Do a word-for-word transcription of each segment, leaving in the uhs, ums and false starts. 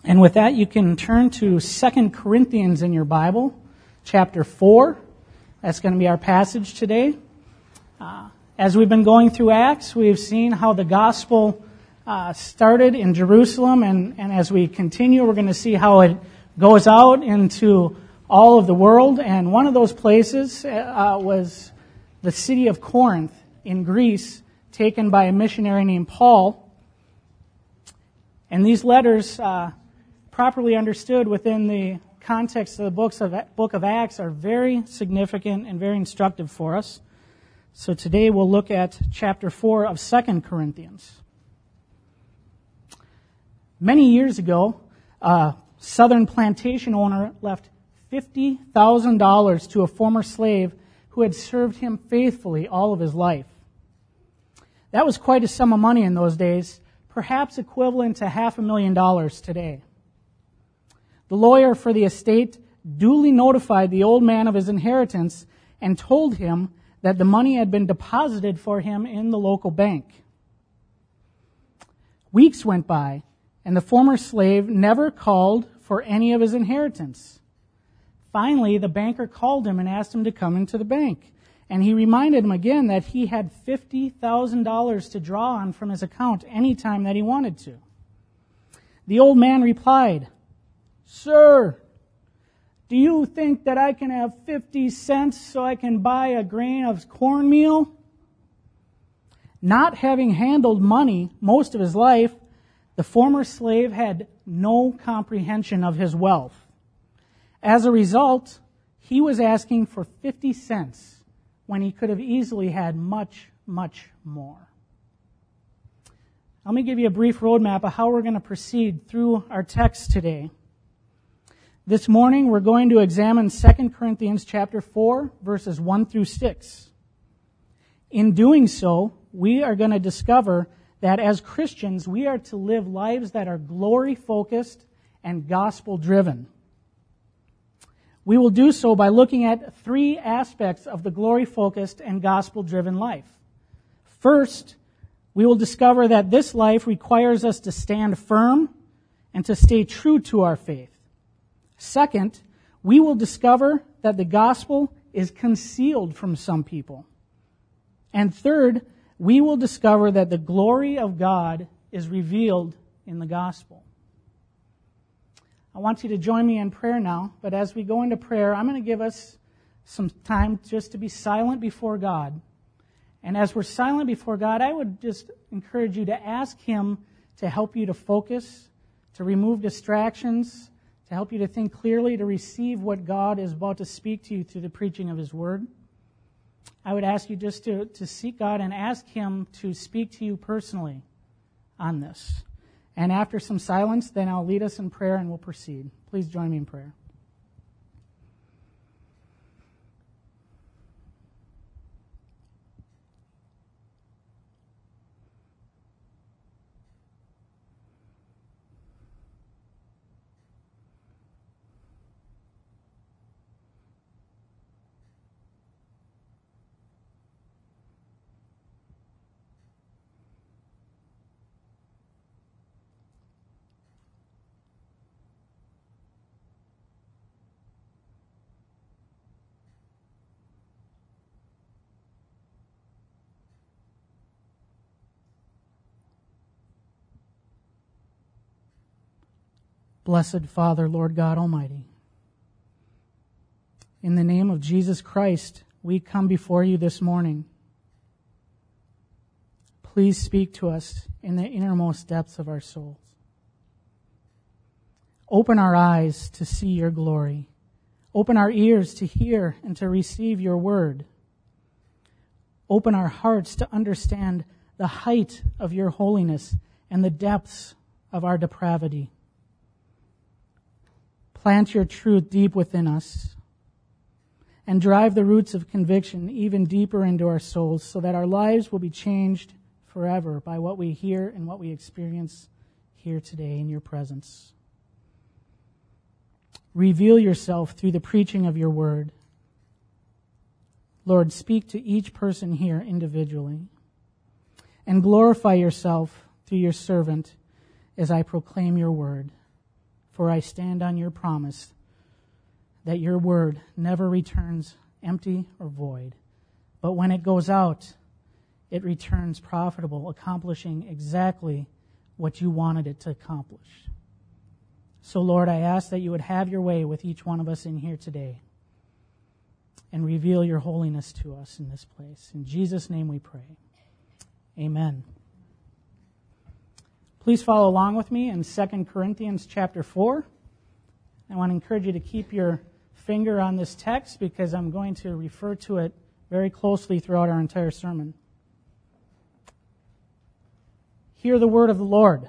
And with that, you can turn to Second Corinthians in your Bible, chapter four. That's going to be our passage today. Uh, as we've been going through Acts, we've seen how the gospel uh, started in Jerusalem, and, and as we continue, we're going to see how it goes out into all of the world. And one of those places uh, was the city of Corinth in Greece, taken by a missionary named Paul. And these letters, uh, properly understood within the context of the books of book of Acts, are very significant and very instructive for us. So today we'll look at chapter four of Second Corinthians. Many years ago, a southern plantation owner left fifty thousand dollars to a former slave who had served him faithfully all of his life. That was quite a sum of money in those days, perhaps equivalent to half a million dollars today. The lawyer for the estate duly notified the old man of his inheritance and told him that the money had been deposited for him in the local bank. Weeks went by, and the former slave never called for any of his inheritance. Finally, the banker called him and asked him to come into the bank, and he reminded him again that he had fifty thousand dollars to draw on from his account any time that he wanted to. The old man replied, "Sir, do you think that I can have fifty cents so I can buy a grain of cornmeal?" Not having handled money most of his life, the former slave had no comprehension of his wealth. As a result, he was asking for fifty cents when he could have easily had much, much more. Let me give you a brief roadmap of how we're going to proceed through our text today. This morning, we're going to examine Second Corinthians chapter four, verses one through six. In doing so, we are going to discover that as Christians, we are to live lives that are glory-focused and gospel-driven. We will do so by looking at three aspects of the glory-focused and gospel-driven life. First, we will discover that this life requires us to stand firm and to stay true to our faith. Second, we will discover that the gospel is concealed from some people. And third, we will discover that the glory of God is revealed in the gospel. I want you to join me in prayer now, but as we go into prayer, I'm going to give us some time just to be silent before God. And as we're silent before God, I would just encourage you to ask Him to help you to focus, to remove distractions, to help you to think clearly, to receive what God is about to speak to you through the preaching of His Word. I would ask you just to, to seek God and ask Him to speak to you personally on this. And after some silence, then I'll lead us in prayer and we'll proceed. Please join me in prayer. Blessed Father, Lord God Almighty, in the name of Jesus Christ, we come before you this morning. Please speak to us in the innermost depths of our souls. Open our eyes to see your glory. Open our ears to hear and to receive your word. Open our hearts to understand the height of your holiness and the depths of our depravity. Plant your truth deep within us and drive the roots of conviction even deeper into our souls so that our lives will be changed forever by what we hear and what we experience here today in your presence. Reveal yourself through the preaching of your word. Lord, speak to each person here individually and glorify yourself through your servant as I proclaim your word. for I stand on your promise that your word never returns empty or void, but when it goes out, it returns profitable, accomplishing exactly what you wanted it to accomplish. So, Lord, I ask that you would have your way with each one of us in here today and reveal your holiness to us in this place. In Jesus' name we pray. Amen. Please follow along with me in Second Corinthians chapter four. I want to encourage you to keep your finger on this text because I'm going to refer to it very closely throughout our entire sermon. Hear the word of the Lord.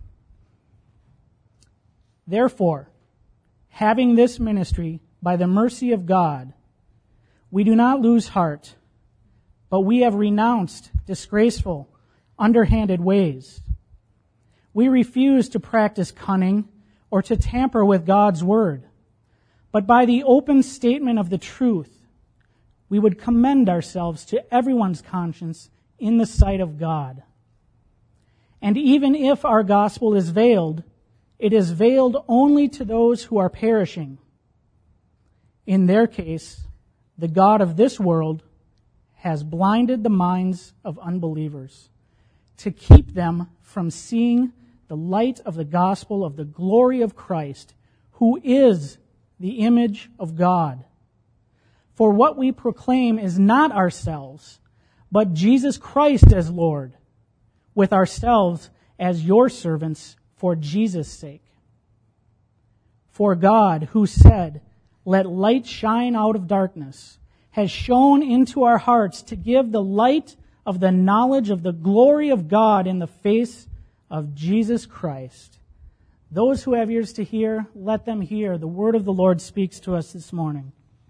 Therefore, having this ministry by the mercy of God, we do not lose heart, but we have renounced disgraceful, underhanded ways. We refuse to practice cunning or to tamper with God's word, but by the open statement of the truth, we would commend ourselves to everyone's conscience in the sight of God. And even if our gospel is veiled, it is veiled only to those who are perishing. In their case, the God of this world has blinded the minds of unbelievers to keep them from seeing the light of the gospel of the glory of Christ, who is the image of God. For what we proclaim is not ourselves, but Jesus Christ as Lord, with ourselves as your servants for Jesus' sake. For God, who said, "Let light shine out of darkness," has shone into our hearts to give the light of the knowledge of the glory of God in the face of Jesus Christ. Those who have ears to hear, let them hear. The word of the Lord speaks to us this morning.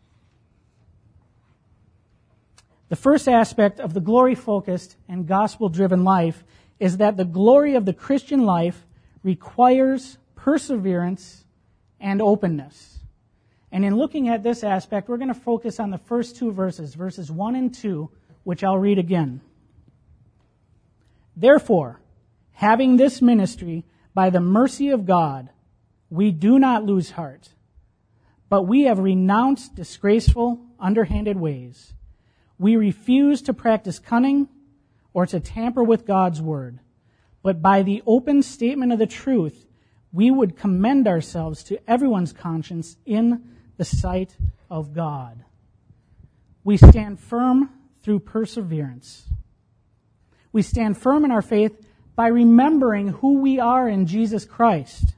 The first aspect of the glory-focused and gospel-driven life is that the glory of the Christian life requires perseverance and openness. And in looking at this aspect, we're going to focus on the first two verses, verses one and two, which I'll read again. Therefore, having this ministry by the mercy of God, we do not lose heart, but we have renounced disgraceful, underhanded ways. We refuse to practice cunning or to tamper with God's word, but by the open statement of the truth, we would commend ourselves to everyone's conscience in the sight of God. We stand firm through perseverance. We stand firm in our faith by remembering who we are in Jesus Christ.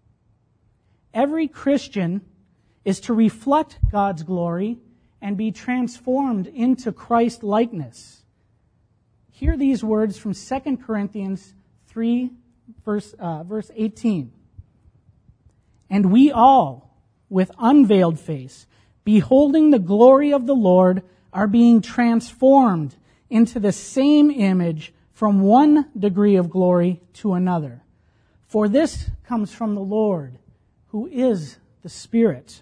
Every Christian is to reflect God's glory and be transformed into Christ likeness. Hear these words from Second Corinthians three, verse, uh, verse eighteen. And we all, with unveiled face, beholding the glory of the Lord, are being transformed into the same image from one degree of glory to another. For this comes from the Lord, who is the Spirit.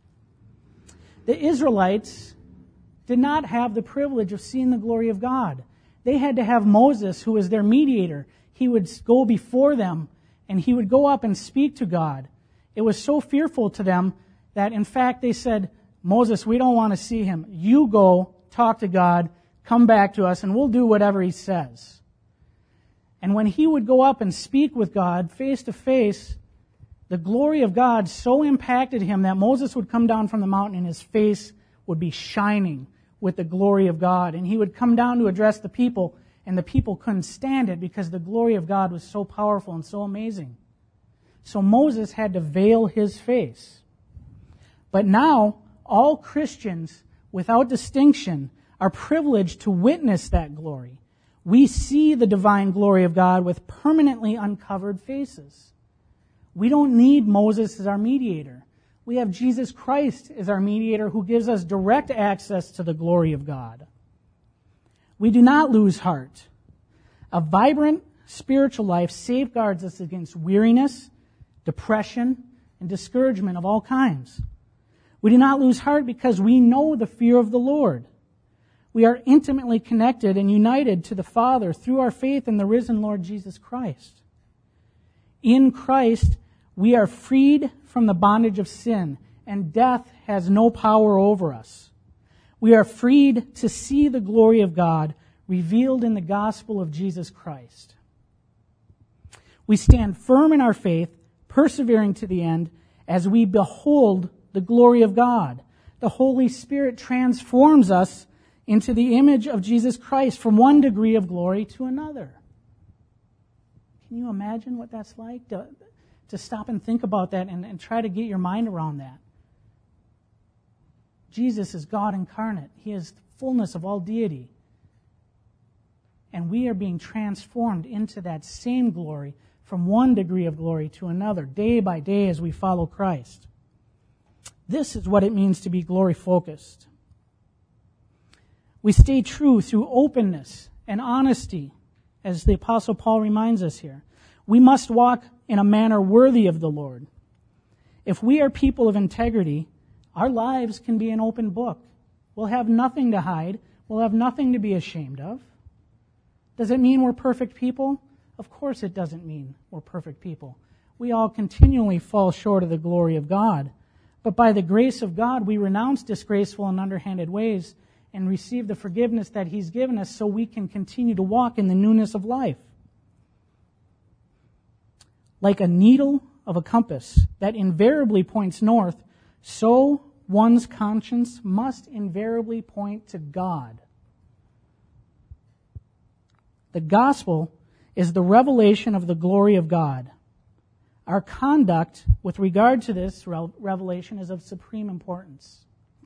The Israelites did not have the privilege of seeing the glory of God. They had to have Moses, who was their mediator. He would go before them, and he would go up and speak to God. It was so fearful to them that, in fact, they said, Moses, we don't want to see him. You go, talk to God, come back to us, and we'll do whatever he says. And when he would go up and speak with God face to face, the glory of God so impacted him that Moses would come down from the mountain and his face would be shining with the glory of God. And he would come down to address the people, and the people couldn't stand it because the glory of God was so powerful and so amazing. So Moses had to veil his face. But now, all Christians, without distinction, are privileged to witness that glory. We see the divine glory of God with permanently uncovered faces. We don't need Moses as our mediator. We have Jesus Christ as our mediator who gives us direct access to the glory of God. We do not lose heart. A vibrant spiritual life safeguards us against weariness, depression, and discouragement of all kinds. We do not lose heart because we know the fear of the Lord. We are intimately connected and united to the Father through our faith in the risen Lord Jesus Christ. In Christ, We are freed from the bondage of sin, and death has no power over us. We are freed to see the glory of God revealed in the gospel of Jesus Christ. We stand firm in our faith, persevering to the end, as we behold the glory of God. The Holy Spirit transforms us into the image of Jesus Christ from one degree of glory to another. Can you imagine what that's like? To, to stop and think about that and, and try to get your mind around that. Jesus is God incarnate. He is the fullness of all deity. And we are being transformed into that same glory from one degree of glory to another, day by day as we follow Christ. This is what it means to be glory-focused. We stay true through openness and honesty, as the Apostle Paul reminds us here. We must walk in a manner worthy of the Lord. If we are people of integrity, our lives can be an open book. We'll have nothing to hide. We'll have nothing to be ashamed of. Does it mean we're perfect people? Of course it doesn't mean we're perfect people. We all continually fall short of the glory of God. But by the grace of God, we renounce disgraceful and underhanded ways and receive the forgiveness that He's given us so we can continue to walk in the newness of life. Like a needle of a compass that invariably points north, so one's conscience must invariably point to God. The gospel is the revelation of the glory of God. Our conduct with regard to this revelation is of supreme importance.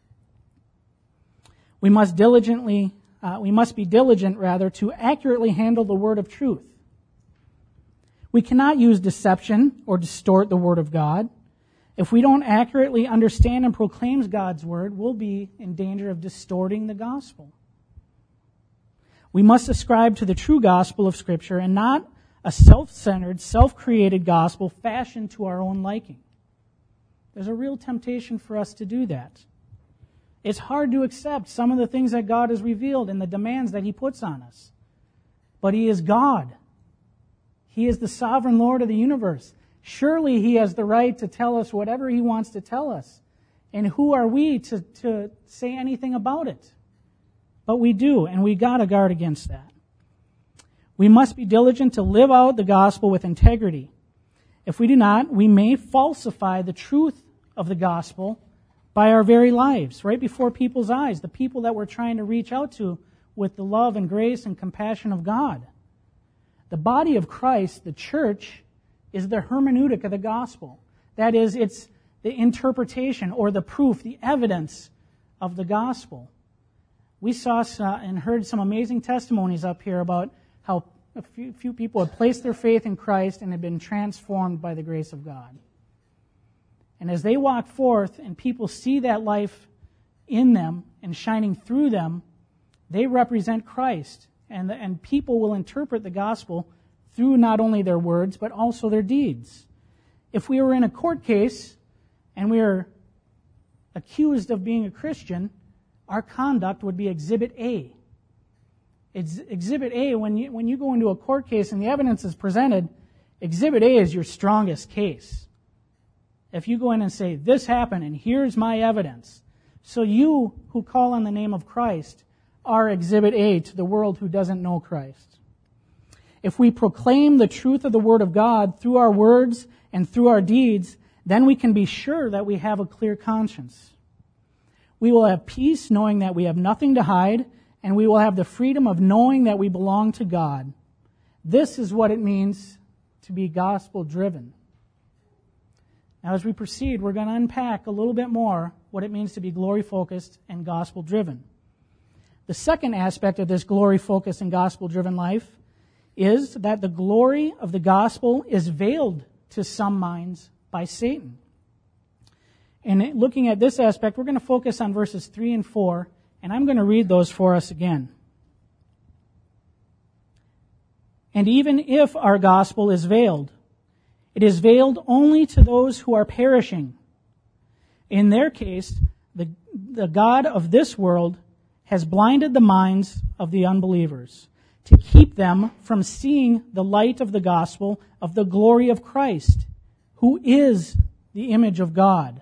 We must diligently, uh, we must be diligent, rather, to accurately handle the word of truth. We cannot use deception or distort the word of God. If we don't accurately understand and proclaim God's word, we'll be in danger of distorting the gospel. We must ascribe to the true gospel of Scripture and not a self-centered, self-created gospel fashioned to our own liking. There's a real temptation for us to do that. It's hard to accept some of the things that God has revealed and the demands that He puts on us. But He is God. He is the sovereign Lord of the universe. Surely He has the right to tell us whatever He wants to tell us. And who are we to, to say anything about it? But we do, and we got to guard against that. We must be diligent to live out the gospel with integrity. If we do not, we may falsify the truth of the gospel by our very lives, right before people's eyes, the people that we're trying to reach out to with the love and grace and compassion of God. The body of Christ, the church, is the hermeneutic of the gospel. That is, it's the interpretation or the proof, the evidence of the gospel. We saw and heard some amazing testimonies up here about how a few, few people had placed their faith in Christ and had been transformed by the grace of God. And as they walk forth and people see that life in them and shining through them, they represent Christ. And, the, and people will interpret the gospel through not only their words, but also their deeds. If we were in a court case and we were accused of being a Christian, our conduct would be Exhibit A. It's Exhibit A, when you, when you go into a court case and the evidence is presented, Exhibit A is your strongest case. If you go in and say, this happened and here's my evidence. So you who call on the name of Christ are Exhibit A to the world who doesn't know Christ. If we proclaim the truth of the Word of God through our words and through our deeds, then we can be sure that we have a clear conscience. We will have peace knowing that we have nothing to hide, and we will have the freedom of knowing that we belong to God. This is what it means to be gospel-driven. Now, as we proceed, we're going to unpack a little bit more what it means to be glory-focused and gospel-driven. The second aspect of this glory-focused and gospel-driven life is that the glory of the gospel is veiled to some minds by Satan. And looking at this aspect, we're going to focus on verses three and four, and I'm going to read those for us again. And even if our gospel is veiled, it is veiled only to those who are perishing. In their case, the, the God of this world has blinded the minds of the unbelievers to keep them from seeing the light of the gospel of the glory of Christ, who is the image of God.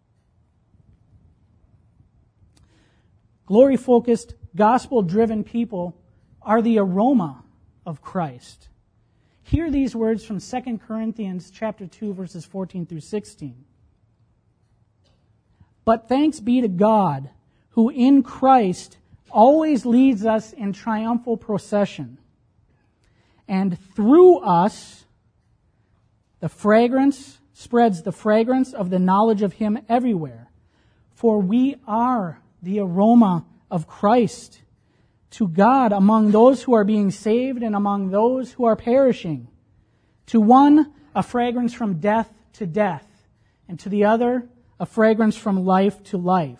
Glory-focused, gospel-driven people are the aroma of Christ. Hear these words from Second Corinthians chapter two, verses fourteen through sixteen. But thanks be to God, who in Christ always leads us in triumphal procession. And through us, the fragrance spreads the fragrance of the knowledge of Him everywhere. For we are the aroma of Christ to God among those who are being saved and among those who are perishing. To one, a fragrance from death to death, and to the other, a fragrance from life to life.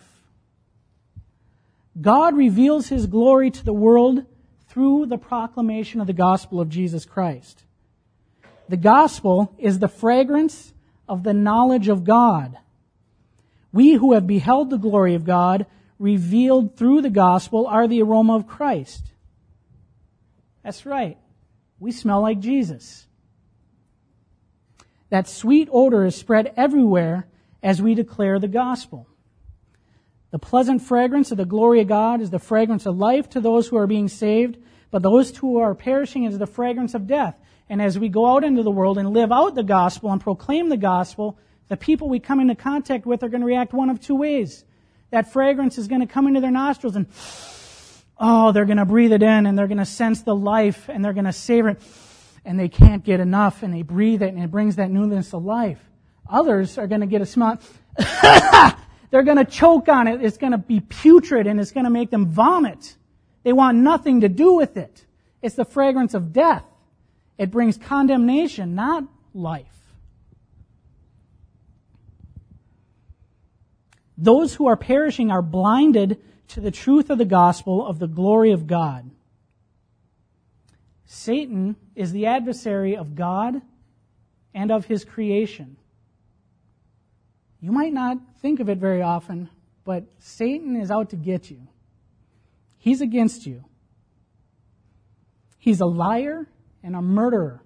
God reveals His glory to the world through the proclamation of the gospel of Jesus Christ. The gospel is the fragrance of the knowledge of God. We who have beheld the glory of God revealed through the gospel are the aroma of Christ. That's right. We smell like Jesus. That sweet odor is spread everywhere as we declare the gospel. The pleasant fragrance of the glory of God is the fragrance of life to those who are being saved, but those who are perishing is the fragrance of death. And as we go out into the world and live out the gospel and proclaim the gospel, the people we come into contact with are going to react one of two ways. That fragrance is going to come into their nostrils and, oh, they're going to breathe it in and they're going to sense the life and they're going to savor it. And they can't get enough and they breathe it and it brings that newness to life. Others are going to get a smell. They're going to choke on it. It's going to be putrid and it's going to make them vomit. They want nothing to do with it. It's the fragrance of death. It brings condemnation, not life. Those who are perishing are blinded to the truth of the gospel of the glory of God. Satan is the adversary of God and of His creation. You might not think of it very often, but Satan is out to get you. He's against you. He's a liar and a murderer.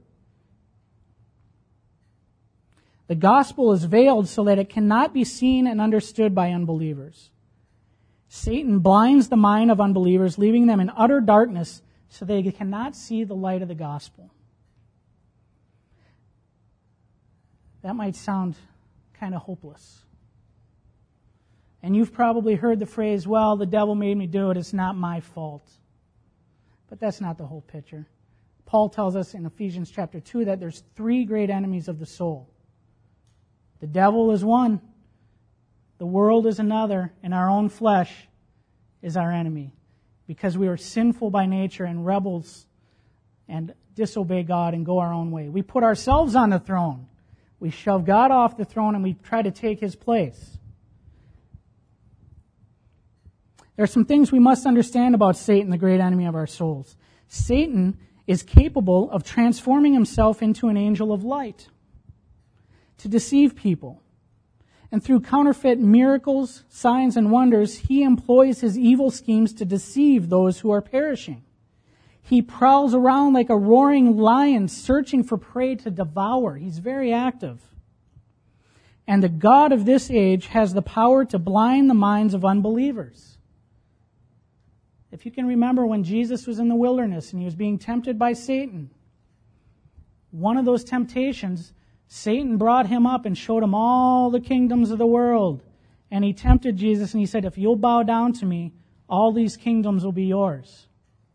The gospel is veiled so that it cannot be seen and understood by unbelievers. Satan blinds the mind of unbelievers, leaving them in utter darkness so they cannot see the light of the gospel. That might sound kind of hopeless. And you've probably heard the phrase, well, the devil made me do it, it's not my fault. But that's not the whole picture. Paul tells us in Ephesians chapter two that there's three great enemies of the soul. The devil is one, the world is another, and our own flesh is our enemy. Because we are sinful by nature and rebels and disobey God and go our own way. We put ourselves on the throne. We shove God off the throne and we try to take His place. There are some things we must understand about Satan, the great enemy of our souls. Satan is capable of transforming himself into an angel of light to deceive people. And through counterfeit miracles, signs, and wonders, he employs his evil schemes to deceive those who are perishing. He prowls around like a roaring lion, searching for prey to devour. He's very active. And the God of this age has the power to blind the minds of unbelievers. If you can remember when Jesus was in the wilderness and he was being tempted by Satan, one of those temptations, Satan brought him up and showed him all the kingdoms of the world. And he tempted Jesus and he said, if you'll bow down to me, all these kingdoms will be yours.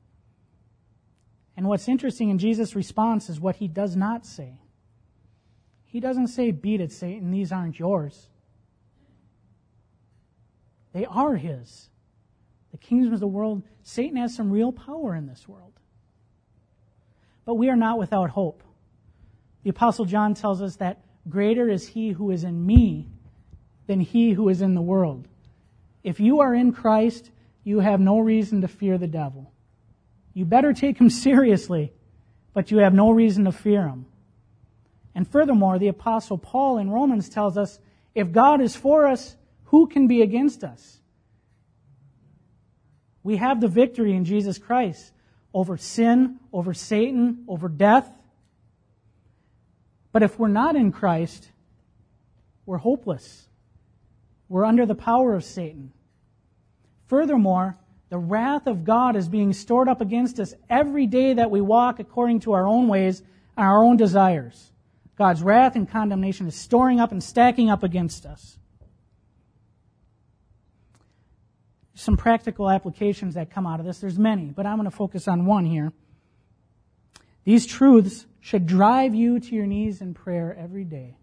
And what's interesting in Jesus' response is what he does not say. He doesn't say, beat it, Satan, these aren't yours. They are his. The kingdoms of the world, Satan has some real power in this world. But we are not without hope. The Apostle John tells us that greater is he who is in me than he who is in the world. If you are in Christ, you have no reason to fear the devil. You better take him seriously, but you have no reason to fear him. And furthermore, the Apostle Paul in Romans tells us, if God is for us, who can be against us? We have the victory in Jesus Christ over sin, over Satan, over death. But if we're not in Christ, we're hopeless. We're under the power of Satan. Furthermore, the wrath of God is being stored up against us every day that we walk according to our own ways and our own desires. God's wrath and condemnation is storing up and stacking up against us. Some practical applications that come out of this. There's many, but I'm going to focus on one here. These truths should drive you to your knees in prayer every day.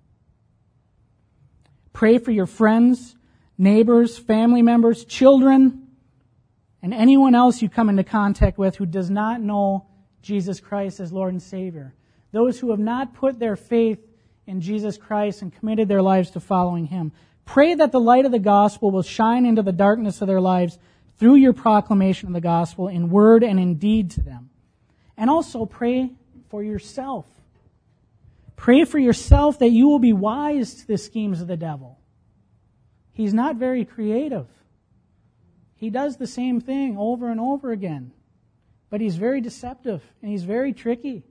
Pray for your friends, neighbors, family members, children, and anyone else you come into contact with who does not know Jesus Christ as Lord and Savior. Those who have not put their faith in Jesus Christ and committed their lives to following Him. Pray that the light of the gospel will shine into the darkness of their lives through your proclamation of the gospel in word and in deed to them. And also pray for yourself. Pray for yourself that you will be wise to the schemes of the devil. He's not very creative. He does the same thing over and over again. But he's very deceptive and he's very tricky.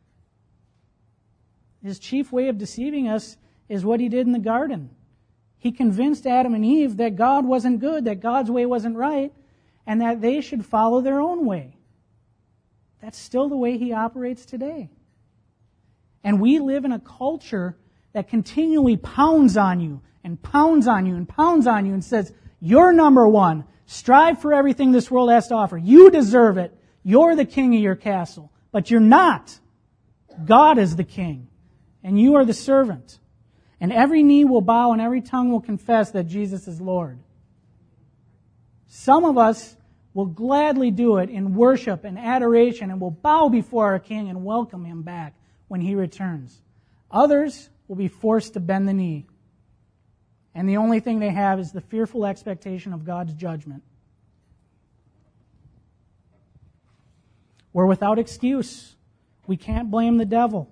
His chief way of deceiving us is what he did in the garden. He convinced Adam and Eve that God wasn't good, that God's way wasn't right, and that they should follow their own way. That's still the way he operates today. And we live in a culture that continually pounds on you and pounds on you and pounds on you and says, you're number one. Strive for everything this world has to offer. You deserve it. You're the king of your castle. But you're not. God is the king. And you are the servant. And every knee will bow and every tongue will confess that Jesus is Lord. Some of us will gladly do it in worship and adoration and will bow before our King and welcome Him back when He returns. Others will be forced to bend the knee. And the only thing they have is the fearful expectation of God's judgment. We're without excuse. We can't blame the devil.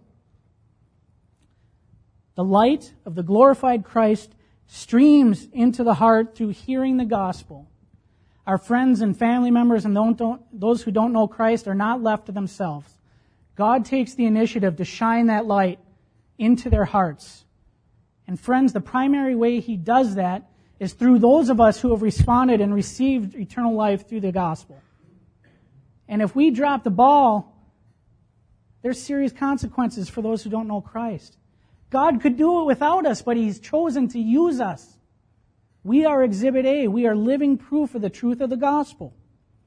The light of the glorified Christ streams into the heart through hearing the gospel. Our friends and family members and don't, don't, those who don't know Christ are not left to themselves. God takes the initiative to shine that light into their hearts. And friends, the primary way He does that is through those of us who have responded and received eternal life through the gospel. And if we drop the ball, there's serious consequences for those who don't know Christ. God could do it without us, but He's chosen to use us. We are Exhibit A. We are living proof of the truth of the gospel.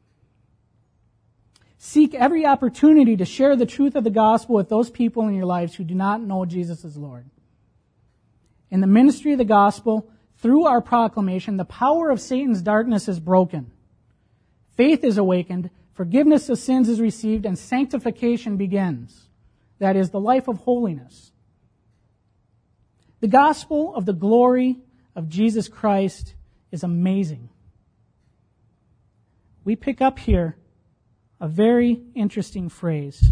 Seek every opportunity to share the truth of the gospel with those people in your lives who do not know Jesus as Lord. In the ministry of the gospel, through our proclamation, the power of Satan's darkness is broken. Faith is awakened, forgiveness of sins is received, and sanctification begins. That is, the life of holiness. The gospel of the glory of Jesus Christ is amazing. We pick up here a very interesting phrase.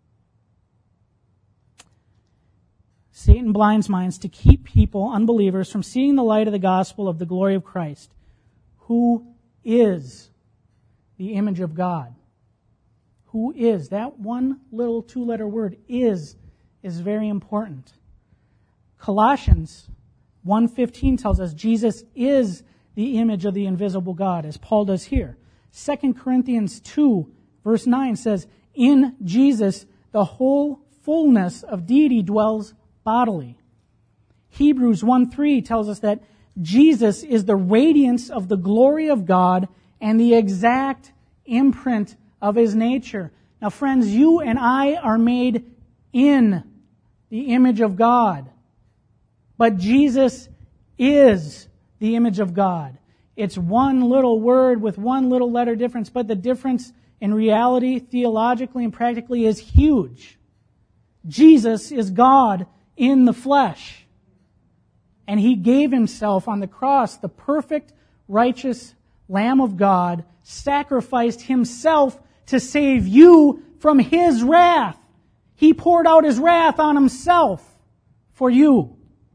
Satan blinds minds to keep people, unbelievers, from seeing the light of the gospel of the glory of Christ, who is the image of God. Who is. That one little two-letter word, is, is very important. Colossians one fifteen tells us Jesus is the image of the invisible God, as Paul does here. Second Corinthians two, verse nine says, in Jesus the whole fullness of deity dwells bodily. Hebrews one three tells us that Jesus is the radiance of the glory of God and the exact imprint of His nature. Now, friends, you and I are made in the image of God. But Jesus is the image of God. It's one little word with one little letter difference, but the difference in reality, theologically and practically, is huge. Jesus is God in the flesh. And He gave Himself on the cross, the perfect, righteous Lamb of God, sacrificed Himself to save you from His wrath. He poured out His wrath on Himself for you.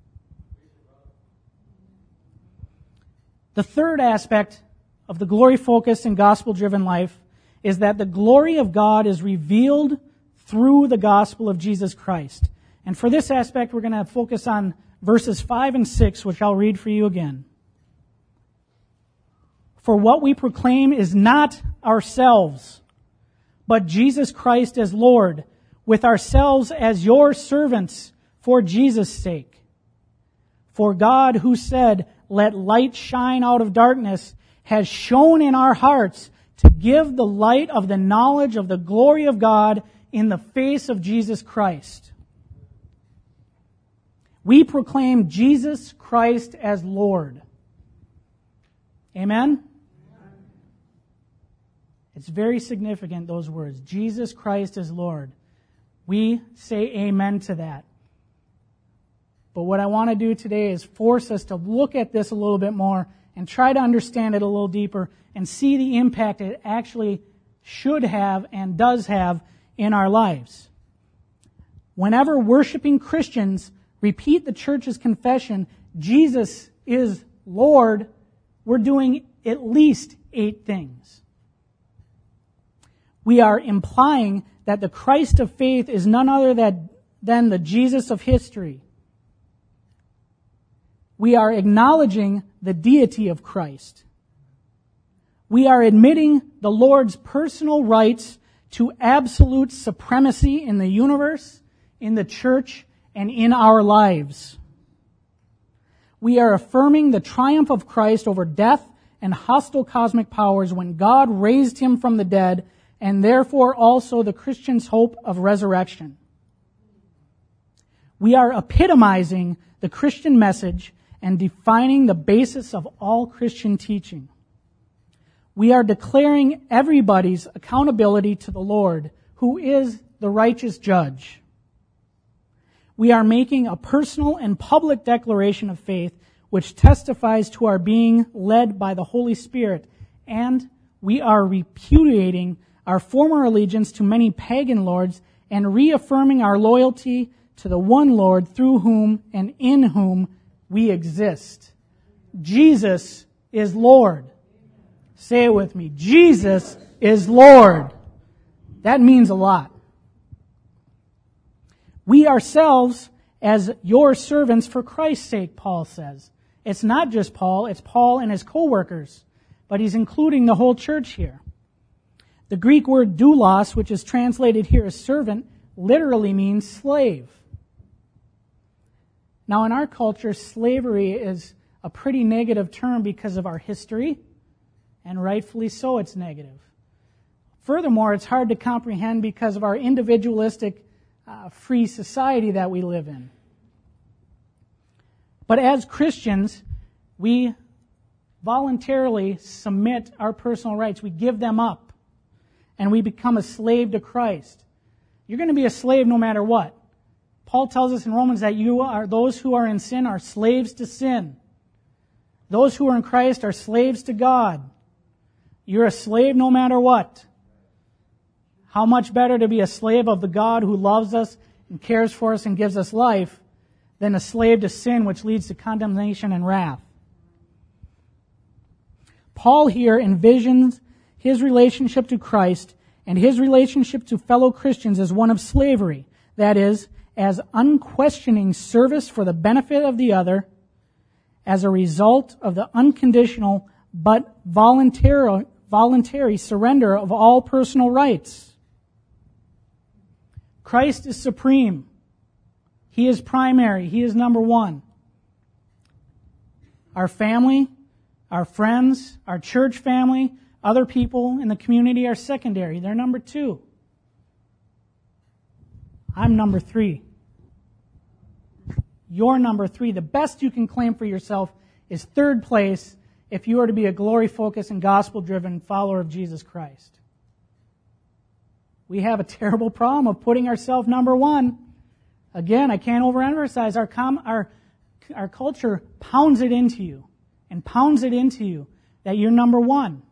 The third aspect of the glory-focused and gospel-driven life is that the glory of God is revealed through the gospel of Jesus Christ. And for this aspect, we're going to focus on verses five and six, which I'll read for you again. For what we proclaim is not ourselves, but Jesus Christ as Lord, with ourselves as your servants for Jesus' sake. For God, who said, "Let light shine out of darkness," has shone in our hearts to give the light of the knowledge of the glory of God in the face of Jesus Christ. We proclaim Jesus Christ as Lord. Amen? It's very significant, those words. Jesus Christ is Lord. We say amen to that. But what I want to do today is force us to look at this a little bit more and try to understand it a little deeper and see the impact it actually should have and does have in our lives. Whenever worshiping Christians repeat the church's confession, Jesus is Lord, we're doing at least eight things. We are implying that the Christ of faith is none other than the Jesus of history. We are acknowledging the deity of Christ. We are admitting the Lord's personal rights to absolute supremacy in the universe, in the church, and in our lives. We are affirming the triumph of Christ over death and hostile cosmic powers when God raised him from the dead, and therefore also the Christian's hope of resurrection. We are epitomizing the Christian message and defining the basis of all Christian teaching. We are declaring everybody's accountability to the Lord, who is the righteous judge. We are making a personal and public declaration of faith which testifies to our being led by the Holy Spirit, and we are repudiating our former allegiance to many pagan lords and reaffirming our loyalty to the one Lord through whom and in whom we exist. Jesus is Lord. Say it with me. Jesus is Lord. That means a lot. We ourselves, as your servants for Christ's sake, Paul says. It's not just Paul, it's Paul and his co-workers, but he's including the whole church here. The Greek word doulos, which is translated here as servant, literally means slave. Now, in our culture, slavery is a pretty negative term because of our history, and rightfully so, it's negative. Furthermore, it's hard to comprehend because of our individualistic, uh, free society that we live in. But as Christians, we voluntarily submit our personal rights. We give them up, and we become a slave to Christ. You're going to be a slave no matter what. Paul tells us in Romans that you are those who are in sin are slaves to sin. Those who are in Christ are slaves to God. You're a slave no matter what. How much better to be a slave of the God who loves us and cares for us and gives us life than a slave to sin, which leads to condemnation and wrath. Paul here envisions his relationship to Christ and his relationship to fellow Christians as one of slavery, that is, as unquestioning service for the benefit of the other as a result of the unconditional but voluntary, voluntary surrender of all personal rights. Christ is supreme. He is primary. He is number one. Our family, our friends, our church family, other people in the community are secondary. They're number two. I'm number three. You're number three. The best you can claim for yourself is third place if you are to be a glory-focused and gospel-driven follower of Jesus Christ. We have a terrible problem of putting ourselves number one. Again, I can't overemphasize, our, com- our, our culture pounds it into you and pounds it into you that you're number one.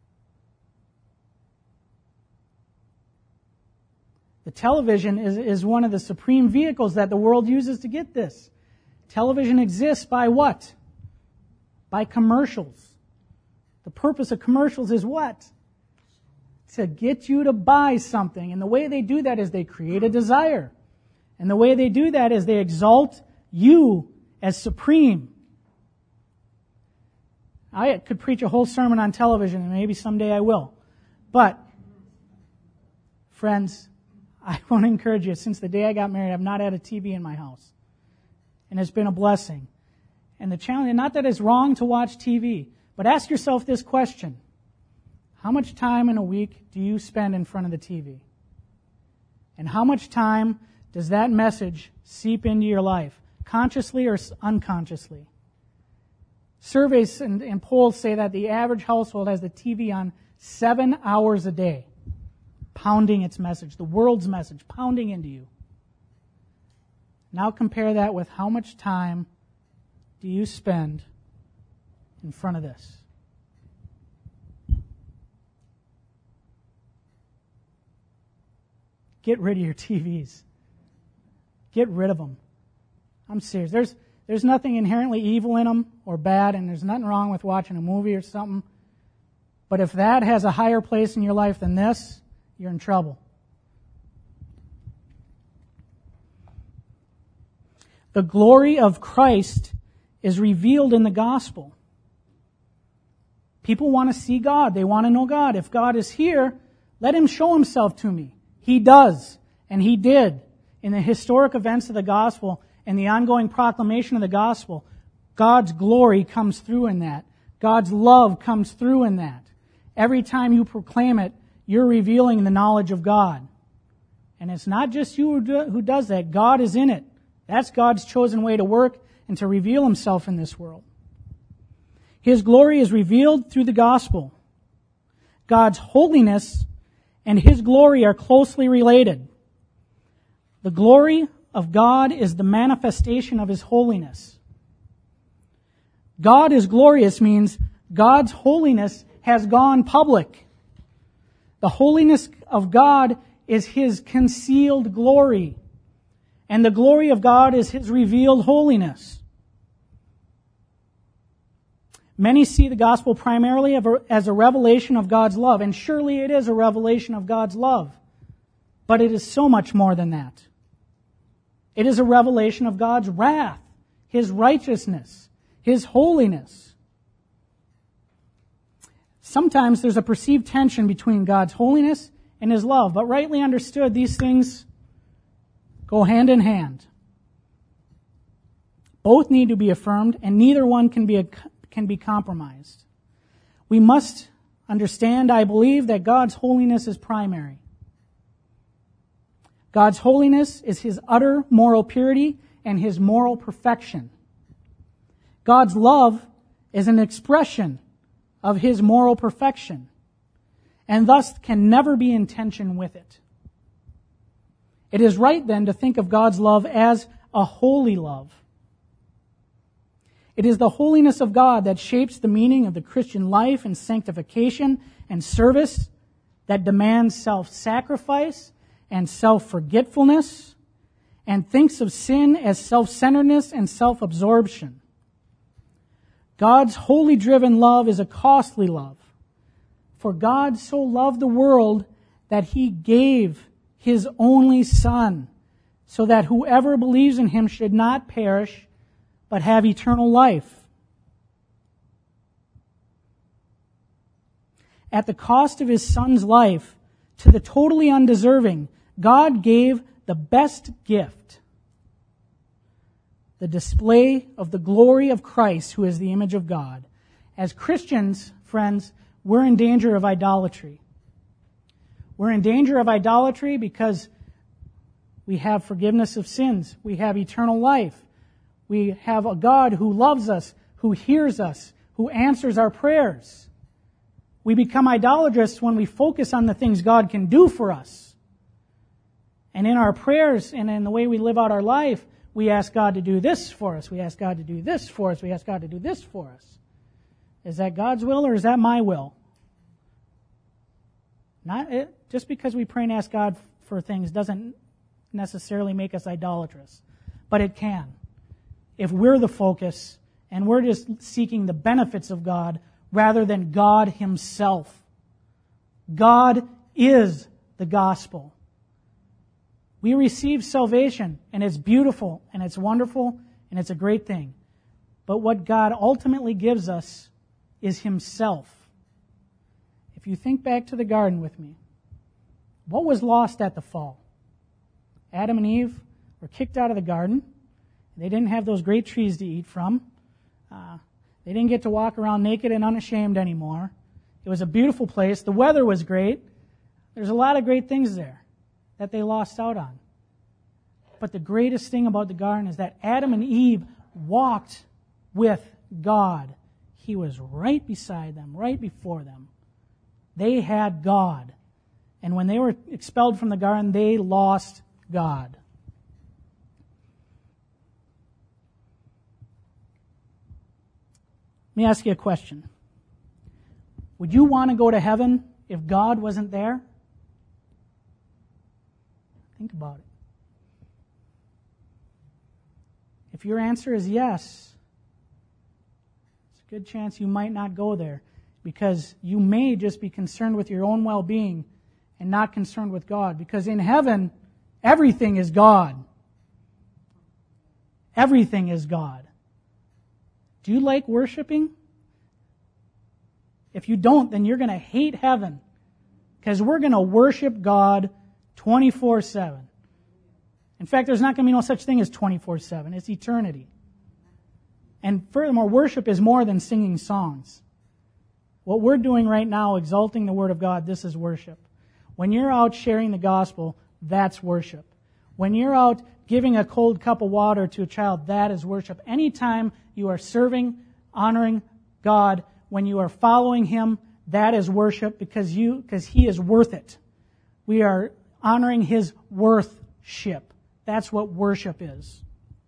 The television is, is one of the supreme vehicles that the world uses to get this. Television exists by what? By commercials. The purpose of commercials is what? To get you to buy something. And the way they do that is they create a desire. And the way they do that is they exalt you as supreme. I could preach a whole sermon on television, and maybe someday I will. But, friends, I want to encourage you, since the day I got married, I've not had a T V in my house. And it's been a blessing. And the challenge, not that it's wrong to watch T V, but ask yourself this question. How much time in a week do you spend in front of the T V? And how much time does that message seep into your life, consciously or unconsciously? Surveys and, and polls say that the average household has the T V on seven hours a day, pounding its message, the world's message, pounding into you. Now compare that with how much time do you spend in front of this? Get rid of your T Vs. Get rid of them. I'm serious. There's there's nothing inherently evil in them or bad, and there's nothing wrong with watching a movie or something. But if that has a higher place in your life than this, you're in trouble. The glory of Christ is revealed in the gospel. People want to see God. They want to know God. If God is here, let Him show Himself to me. He does, and He did. In the historic events of the gospel and the ongoing proclamation of the gospel, God's glory comes through in that. God's love comes through in that. Every time you proclaim it, you're revealing the knowledge of God. And it's not just you who, do, who does that. God is in it. That's God's chosen way to work and to reveal Himself in this world. His glory is revealed through the gospel. God's holiness and His glory are closely related. The glory of God is the manifestation of His holiness. God is glorious means God's holiness has gone public. The holiness of God is His concealed glory, and the glory of God is His revealed holiness. Many see the gospel primarily as a revelation of God's love, and surely it is a revelation of God's love. But it is so much more than that. It is a revelation of God's wrath, His righteousness, His holiness. Sometimes there's a perceived tension between God's holiness and His love, but rightly understood, these things go hand in hand. Both need to be affirmed, and neither one can be a can be compromised. We must understand, I believe, that God's holiness is primary. God's holiness is His utter moral purity and His moral perfection. God's love is an expression of His moral perfection, and thus can never be in tension with it. It is right then to think of God's love as a holy love. It is the holiness of God that shapes the meaning of the Christian life and sanctification and service that demands self-sacrifice and self-forgetfulness and thinks of sin as self-centeredness and self-absorption. God's wholly driven love is a costly love. For God so loved the world that He gave His only Son, so that whoever believes in Him should not perish, but have eternal life. At the cost of His Son's life, to the totally undeserving, God gave the best gift, the display of the glory of Christ, who is the image of God. As Christians, friends, we're in danger of idolatry. We're in danger of idolatry because we have forgiveness of sins. We have eternal life. We have a God who loves us, who hears us, who answers our prayers. We become idolatrous when we focus on the things God can do for us. And in our prayers and in the way we live out our life, we ask God to do this for us. We ask God to do this for us. We ask God to do this for us. Is that God's will or is that my will? Not it, just because we pray and ask God for things doesn't necessarily make us idolatrous, but it can. If we're the focus and we're just seeking the benefits of God rather than God Himself. God is the gospel. We receive salvation, and it's beautiful, and it's wonderful, and it's a great thing. But what God ultimately gives us is Himself. If you think back to the garden with me, what was lost at the fall? Adam and Eve were kicked out of the garden. They didn't have those great trees to eat from. Uh, they didn't get to walk around naked and unashamed anymore. It was a beautiful place. The weather was great. There's a lot of great things there that they lost out on. But the greatest thing about the garden is that Adam and Eve walked with God. He was right beside them, right before them. They had God. And when they were expelled from the garden, they lost God. Let me ask you a question. Would you want to go to heaven if God wasn't there? Think about it. If your answer is yes, it's a good chance you might not go there, because you may just be concerned with your own well-being and not concerned with God. Because in heaven, everything is God. Everything is God. Do you like worshiping? If you don't, then you're going to hate heaven, because we're going to worship God twenty-four seven. In fact, there's not going to be no such thing as twenty-four seven. It's eternity. And furthermore, worship is more than singing songs. What we're doing right now, exalting the Word of God, this is worship. When you're out sharing the gospel, that's worship. When you're out giving a cold cup of water to a child, that is worship. Anytime you are serving, honoring God, when you are following Him, that is worship, because you, because He is worth it. We are honoring His worthship. That's what worship is.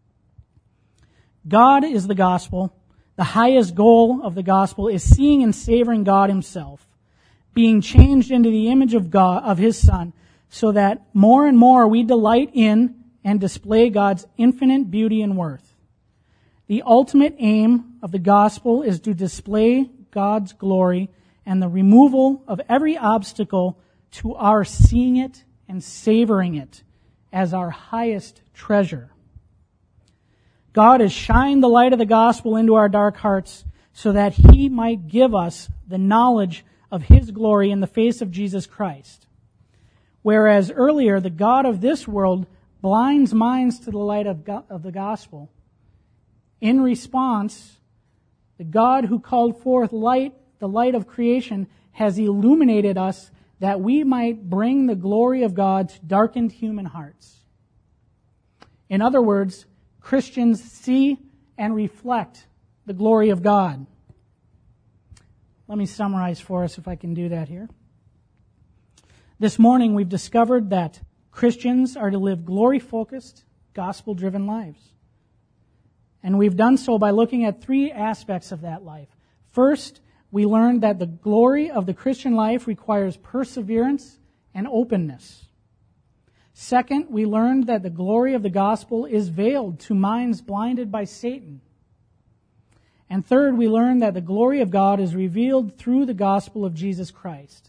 God is the gospel. The highest goal of the gospel is seeing and savoring God Himself, being changed into the image of God, of His Son, so that more and more we delight in and display God's infinite beauty and worth. The ultimate aim of the gospel is to display God's glory and the removal of every obstacle to our seeing it and savoring it as our highest treasure. God has shined the light of the gospel into our dark hearts so that He might give us the knowledge of His glory in the face of Jesus Christ. Whereas earlier, the God of this world blinds minds to the light of, go- of the gospel. In response, the God who called forth light, the light of creation, has illuminated us that we might bring the glory of God to darkened human hearts. In other words, Christians see and reflect the glory of God. Let me summarize for us if I can do that here. This morning we've discovered that Christians are to live glory-focused, gospel-driven lives. And we've done so by looking at three aspects of that life. First, we learned that the glory of the Christian life requires perseverance and openness. Second, we learned that the glory of the gospel is veiled to minds blinded by Satan. And third, we learned that the glory of God is revealed through the gospel of Jesus Christ.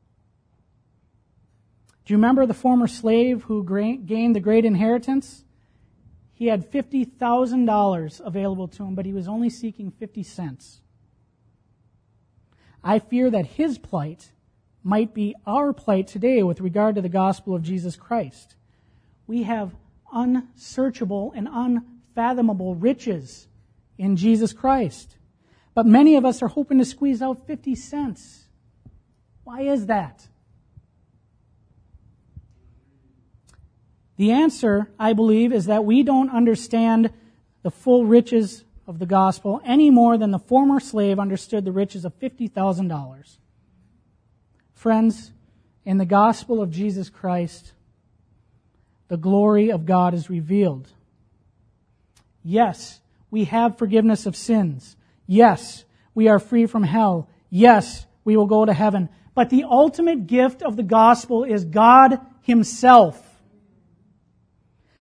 Do you remember the former slave who gained the great inheritance? He had fifty thousand dollars available to him, but he was only seeking fifty cents. I fear that his plight might be our plight today with regard to the gospel of Jesus Christ. We have unsearchable and unfathomable riches in Jesus Christ. But many of us are hoping to squeeze out fifty cents. Why is that? The answer, I believe, is that we don't understand the full riches of the gospel any more than the former slave understood the riches of fifty thousand dollars. Friends, in the gospel of Jesus Christ, the glory of God is revealed. Yes, we have forgiveness of sins. Yes, we are free from hell. Yes, we will go to heaven. But the ultimate gift of the gospel is God Himself.